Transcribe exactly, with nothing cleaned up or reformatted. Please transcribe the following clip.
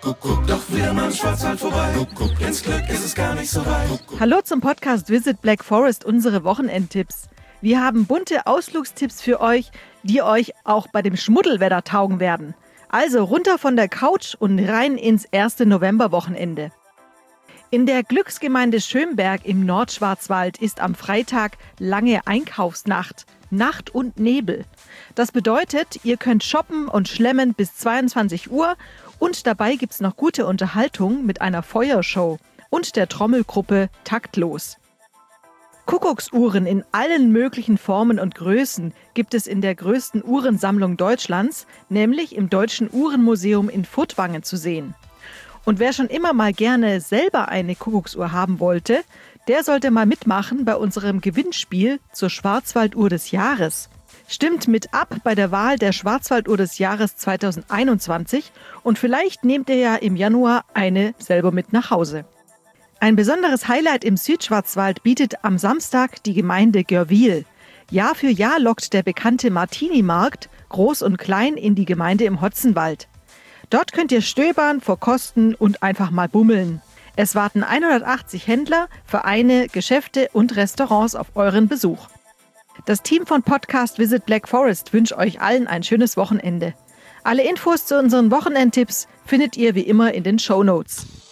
Kuckuck, doch wieder mal im Schwarzwald vorbei. Kuckuck, ins Glück ist es gar nicht so weit. Hallo zum Podcast Visit Black Forest, unsere Wochenendtipps. Wir haben bunte Ausflugstipps für euch, die euch auch bei dem Schmuddelwetter taugen werden. Also runter von der Couch und rein ins erste Novemberwochenende. In der Glücksgemeinde Schönberg im Nordschwarzwald ist am Freitag lange Einkaufsnacht, Nacht und Nebel. Das bedeutet, ihr könnt shoppen und schlemmen bis zweiundzwanzig Uhr und dabei gibt's noch gute Unterhaltung mit einer Feuershow und der Trommelgruppe Taktlos. Kuckucksuhren in allen möglichen Formen und Größen gibt es in der größten Uhrensammlung Deutschlands, nämlich im Deutschen Uhrenmuseum in Furtwangen zu sehen. Und wer schon immer mal gerne selber eine Kuckucksuhr haben wollte, der sollte mal mitmachen bei unserem Gewinnspiel zur Schwarzwalduhr des Jahres. Stimmt mit ab bei der Wahl der Schwarzwalduhr des Jahres zweitausendeinundzwanzig und vielleicht nehmt ihr ja im Januar eine selber mit nach Hause. Ein besonderes Highlight im Südschwarzwald bietet am Samstag die Gemeinde Görwihl. Jahr für Jahr lockt der bekannte Martini-Markt groß und klein in die Gemeinde im Hotzenwald. Dort könnt ihr stöbern, verkosten und einfach mal bummeln. Es warten hundertachtzig Händler, Vereine, Geschäfte und Restaurants auf euren Besuch. Das Team von Podcast Visit Black Forest wünscht euch allen ein schönes Wochenende. Alle Infos zu unseren Wochenendtipps findet ihr wie immer in den Shownotes.